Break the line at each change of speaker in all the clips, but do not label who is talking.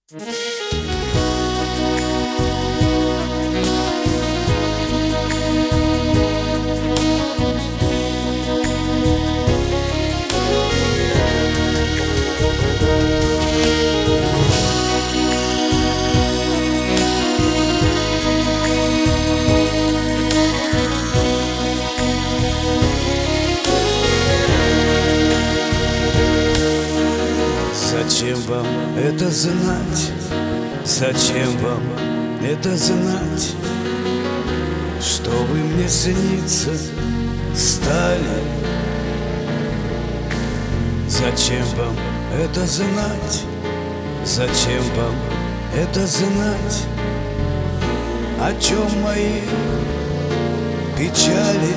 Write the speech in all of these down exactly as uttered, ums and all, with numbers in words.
Зачем вам это знать? Зачем вам это знать? Что вы мне сниться стали? Зачем вам это знать? Зачем вам это знать? О чем мои печали?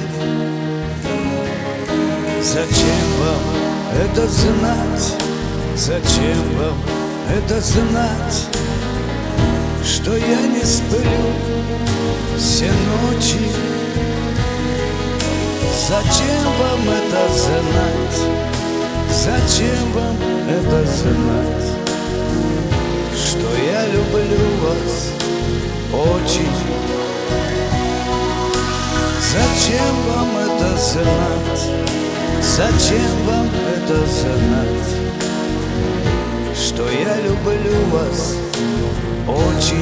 Зачем вам это знать? Зачем вам это знать? Что я не сплю все ночи? Зачем вам это знать? Зачем вам это знать? Что я люблю вас очень. Зачем вам это знать? Зачем вам это знать? Что я люблю вас очень.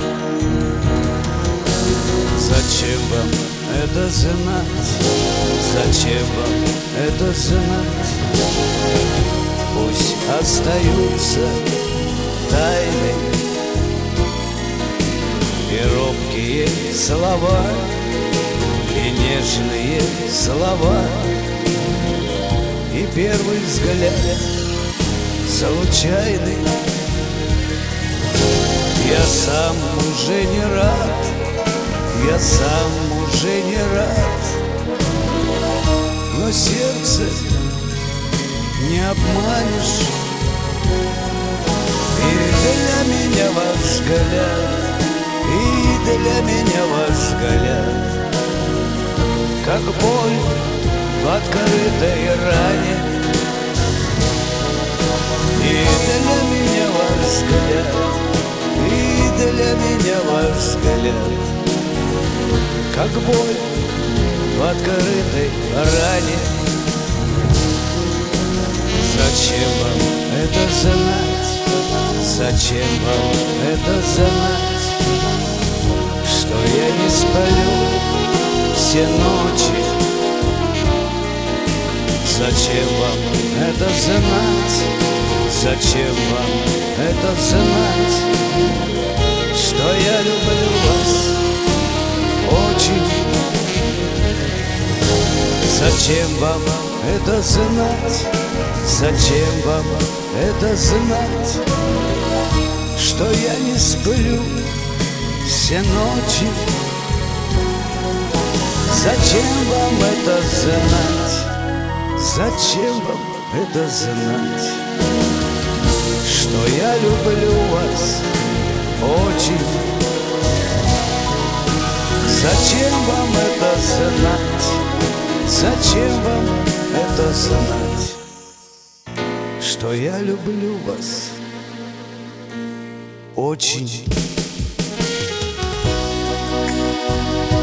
Зачем вам это знать? Зачем вам это знать? Пусть остаются тайны и робкие слова, и нежные слова, и первый взгляд случайный. Я сам уже не рад, я сам уже не рад, но сердце не обманешь. И для меня ваш взгляд, и для меня ваш взгляд, как боль в открытой ране. И для меня ваш взгляд, и для меня ваш взгляд, как боль в открытой ране. Зачем вам это знать? Зачем вам это знать? Что я не сплю все ночи? Зачем вам это знать? Зачем вам это знать? Что я люблю вас очень. Зачем вам это знать? Зачем вам это знать? Что я не сплю все ночи? Зачем вам это знать? Зачем вам это знать? Что я люблю вас очень. Зачем вам это знать? Зачем вам это знать? Что я люблю вас очень.